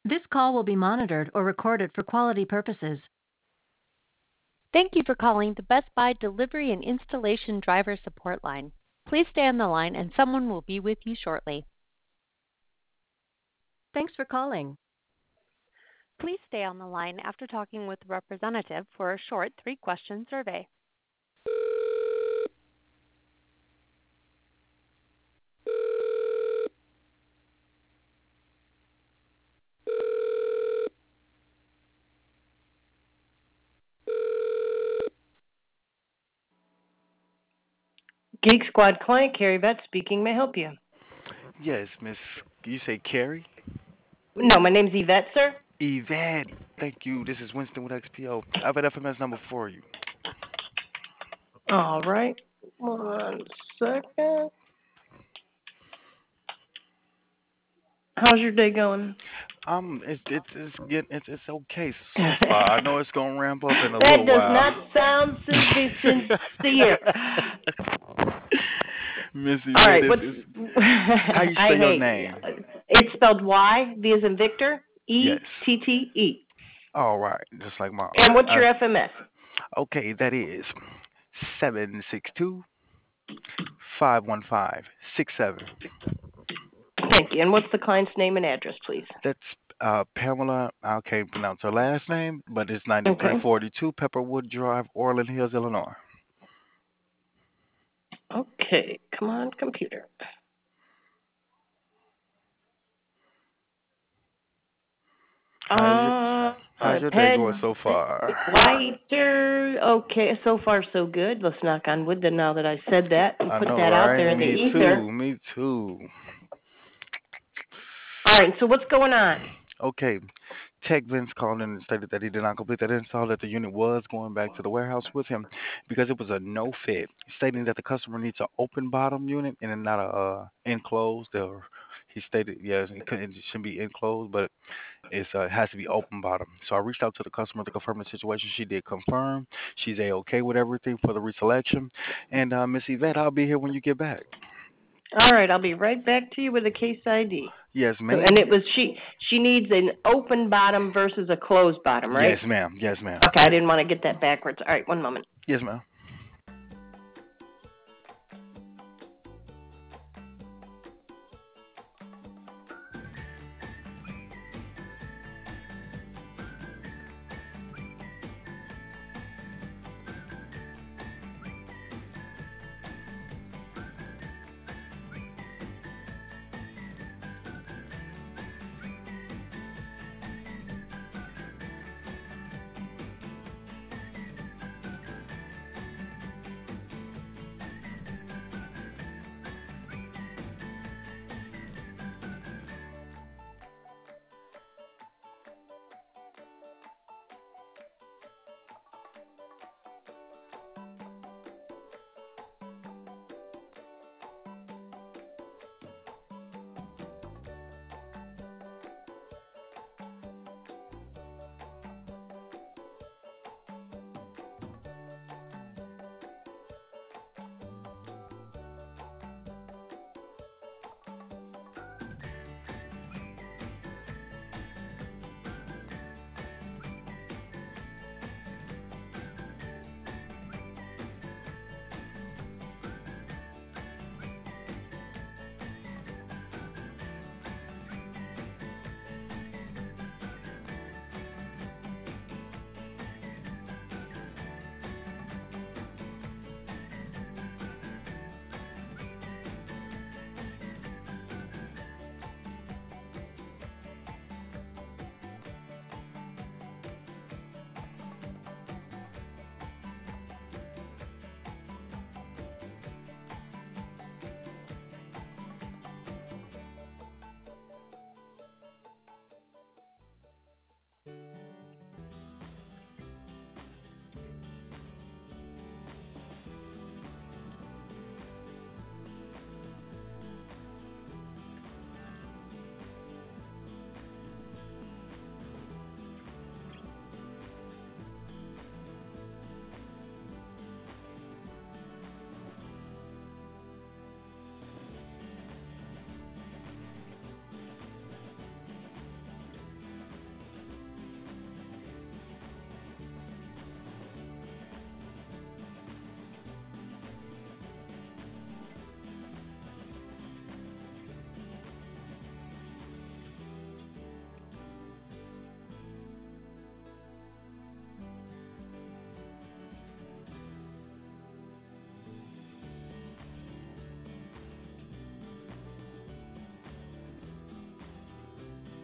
This call will be monitored or recorded for quality purposes. Thank you for calling the Best Buy Delivery and Installation Driver Support Line. Please stay on the line and someone will be with you shortly. Thanks for calling. Please stay on the line after talking with a representative for a short 3-question survey. Geek Squad client, Carrie Vett speaking. May I help you? Yes, Miss. You say Carrie? No, my name's Yvette, sir. Yvette. Thank you. This is Winston with XPO. I have an FMS number for you. All right. 1 second. How's your day going? It's okay so far. I know it's gonna ramp up in a That little does while. not sound sincere. Miss All right. Yvette, is how you I spell your hate. name? It's spelled Y, V as in Victor, Yes. E-T-T-E. All right, just like my And aunt. what's your FMS? Okay, that is 762-515-67. Thank you. And what's the client's name and address, please? That's Pamela. I can't pronounce her last name, but it's Okay. 9342 Pepperwood Drive, Orland Hills, Illinois. Okay. Come on, computer. How's your day going so far? Whiter. Okay, so far so good. Let's knock on wood then now that I said that and I put know, that out right? there in the Me ether. too. Me too. All right, so what's going on? Okay. Tech Vince called in and stated that he did not complete that install, that the unit was going back to the warehouse with him because it was a no fit, stating that the customer needs an open bottom unit and not a enclosed. Or he stated, yes, it shouldn't be enclosed, but it has to be open bottom. So I reached out to the customer to confirm the situation. She did confirm. She's okay with everything for the reselection. And Miss Yvette, I'll be here when you get back. All right, I'll be right back to you with a case ID. Yes, So, and ma'am. it was she needs an open bottom versus a closed bottom, right? Yes, ma'am. Yes, ma'am. Okay, I didn't want to get that backwards. All right, one moment. Yes, ma'am.